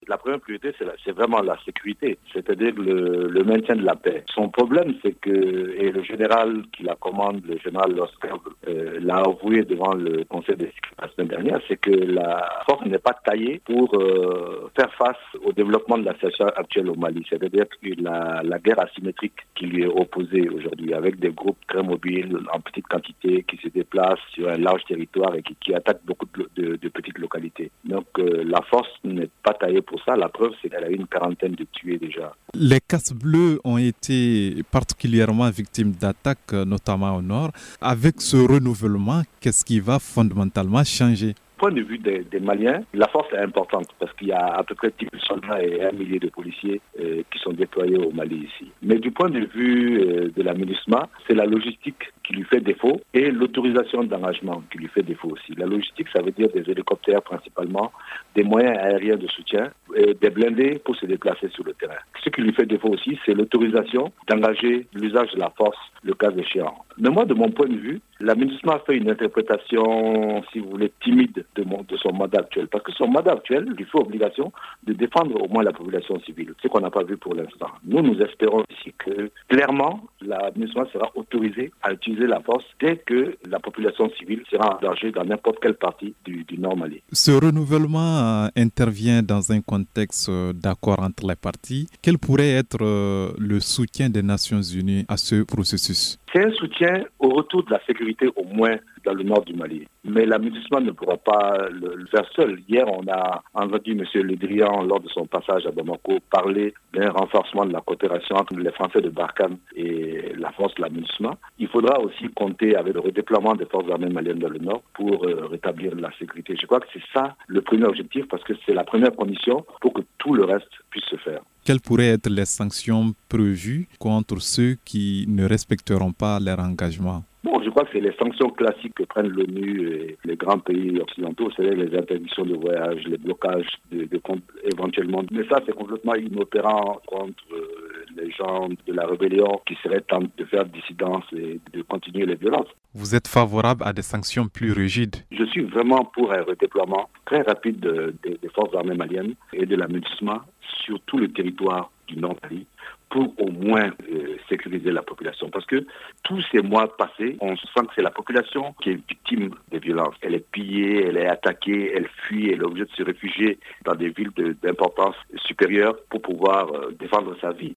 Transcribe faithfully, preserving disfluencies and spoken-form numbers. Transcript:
La première priorité, c'est, la, c'est vraiment la sécurité, c'est-à-dire le, le maintien de la paix. Son problème, c'est que, et le général qui la commande, le général Losca, euh, l'a avoué devant le Conseil de sécurité la semaine dernière, c'est que la force n'est pas taillée pour euh, faire face au développement de la situation actuelle au Mali, c'est-à-dire que la, la guerre asymétrique qui lui est opposée aujourd'hui, avec des groupes très mobiles, en petite quantité, qui se déplacent sur un large territoire et qui, qui attaquent beaucoup de, de, de petites localités. Donc euh, la force n'est pas taillée pour ça. La preuve, c'est qu'elle a eu une quarantaine de tués déjà. Les casques bleus ont été particulièrement victimes d'attaques, notamment au nord. Avec ce renouvellement, qu'est-ce qui va fondamentalement changer? Du point de vue des, des Maliens, la force est importante parce qu'il y a à peu près dix mille soldats et un millier de policiers euh, qui sont déployés au Mali ici. Mais du point de vue euh, de la MINUSMA, c'est la logistique qui lui fait défaut et l'autorisation d'engagement qui lui fait défaut aussi. La logistique, ça veut dire des hélicoptères principalement, des moyens aériens de soutien, et des blindés pour se déplacer sur le terrain. Ce qui lui fait défaut aussi, c'est l'autorisation d'engager l'usage de la force, le cas échéant. Mais moi, de mon point de vue, la MINUSMA a fait une interprétation, si vous voulez, timide de, mon, de son mandat actuel. Parce que son mandat actuel lui fait obligation de défendre au moins la population civile, ce qu'on n'a pas vu pour l'instant. Nous, nous espérons ici que, clairement, la MINUSMA sera autorisée à utiliser la force dès que la population civile sera en danger dans n'importe quelle partie du, du Nord Mali. Ce renouvellement euh, intervient dans un contexte euh, d'accord entre les parties. Quel pourrait être euh, le soutien des Nations Unies à ce processus? C'est un soutien au retour de la sécurité, au moins dans le nord du Mali. Mais la MINUSMA ne pourra pas le, le faire seul. Hier, on a entendu M. Le Drian, lors de son passage à Bamako, parler d'un renforcement de la coopération entre les Français de Barkhane et la force de la MINUSMA. Il faudra aussi compter avec le redéploiement des forces armées maliennes dans le nord pour euh, rétablir la sécurité. Je crois que c'est ça le premier objectif parce que c'est la première condition pour que tout le reste puisse se faire. Quelles pourraient être les sanctions prévues contre ceux qui ne respecteront pas leur engagement? Bon, je crois que c'est les sanctions classiques que prennent l'ONU et les grands pays occidentaux, c'est-à-dire les interdictions de voyage, les blocages de, de comptes éventuellement. Mais ça, c'est complètement inopérant contre euh, les gens de la rébellion qui seraient tentés de faire dissidence et de continuer les violences. Vous êtes favorable à des sanctions plus rigides? Je suis vraiment pour un redéploiement très rapide de, de, des forces armées maliennes et de la MINUSMA sur tout le territoire du Nord Mali pour au moins euh, sécuriser la population. Parce que tous ces mois passés, on sent que c'est la population qui est victime des violences. Elle est pillée, elle est attaquée, elle fuit, elle est obligée de se réfugier dans des villes de, d'importance supérieure pour pouvoir euh, défendre sa vie.